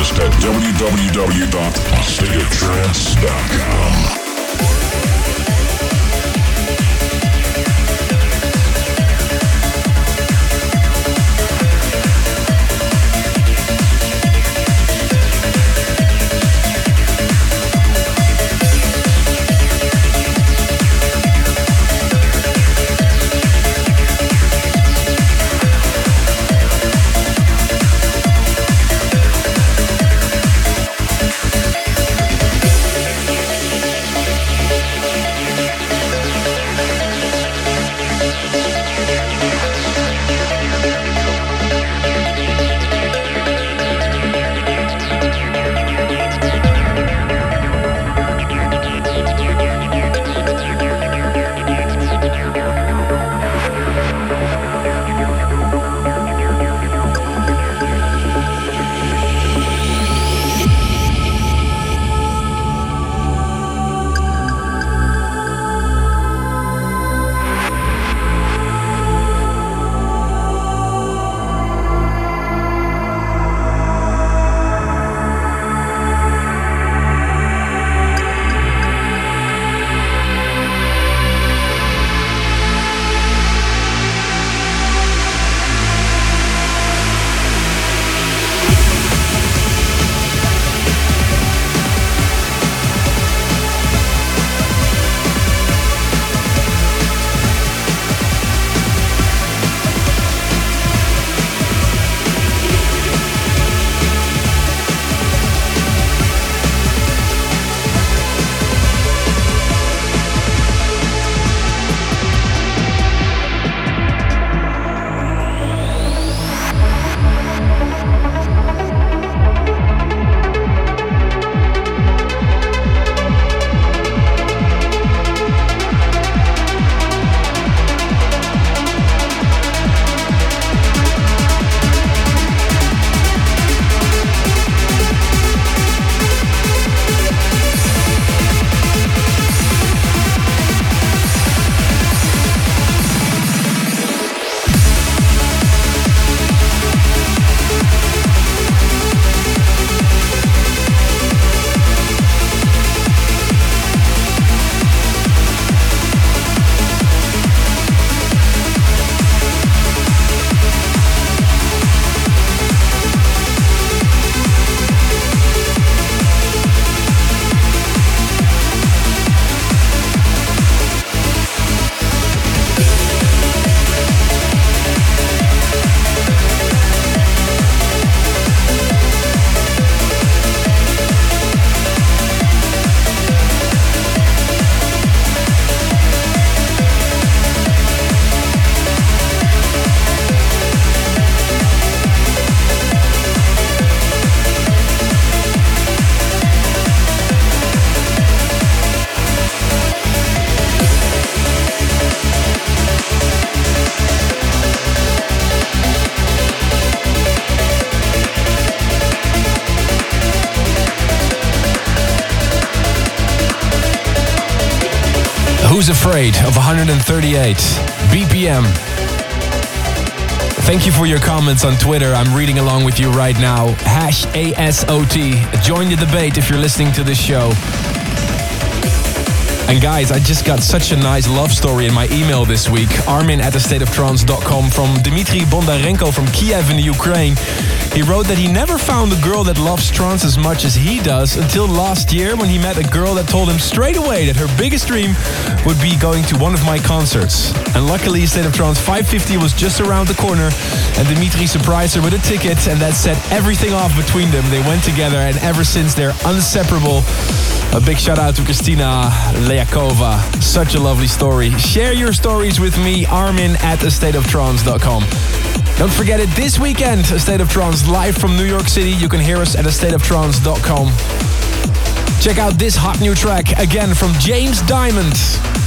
playlist at www.astateoftrance.com. Who's Afraid of 138 BPM. Thank you for your comments on Twitter. I'm reading along with you right now. #ASOT. Join the debate if you're listening to this show. And guys, I just got such a nice love story in my email this week. Armin@astateoftrance.com from Dmitry Bondarenko from Kiev in the Ukraine. He wrote that he never found a girl that loves trance as much as he does until last year when he met a girl that told him straight away that her biggest dream would be going to one of my concerts. And luckily, State of Trance 550 was just around the corner and Dmitry surprised her with a ticket, and that set everything off between them. They went together and ever since they're inseparable. A big shout out to Christina Leakova. Such a lovely story. Share your stories with me, Armin@astateoftrance.com. Don't forget it, this weekend, A State of Trance live from New York City. You can hear us at astateoftrance.com. Check out this hot new track, again from James Diamond.